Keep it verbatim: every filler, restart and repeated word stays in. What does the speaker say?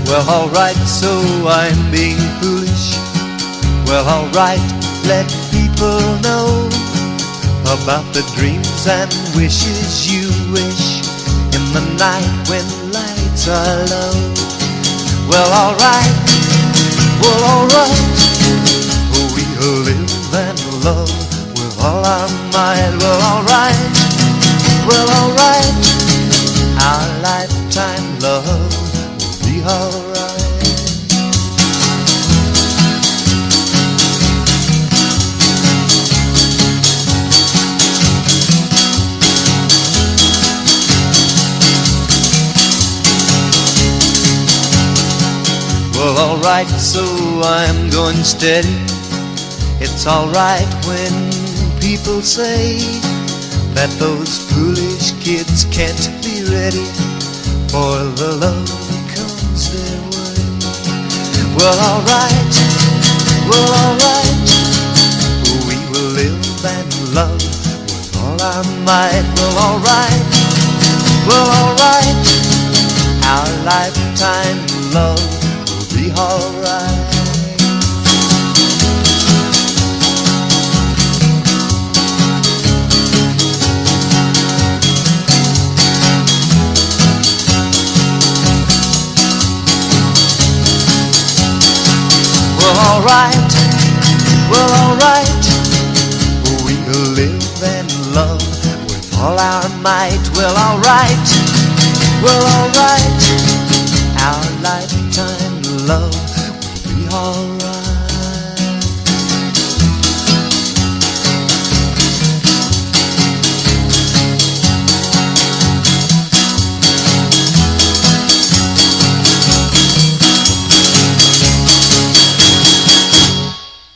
Well, alright, so I'm being foolish. Well, alright, let people know about the dreams and wishes you wish in the night when lights are low. Well, alright, well, alright, we'll live and love with all our might. Well, alright, well, alright, our lifetime love will be alright. Well, alright, so I'm going steady. It's alright when people say that those foolish kids can't be ready for the love that comes their way. Well, alright, well, alright, we will live and love with all our might. Well, alright, well, alright, our lifetime love be alright. Well, alright, well, alright, we'll live and love with all our might. Well, alright, well,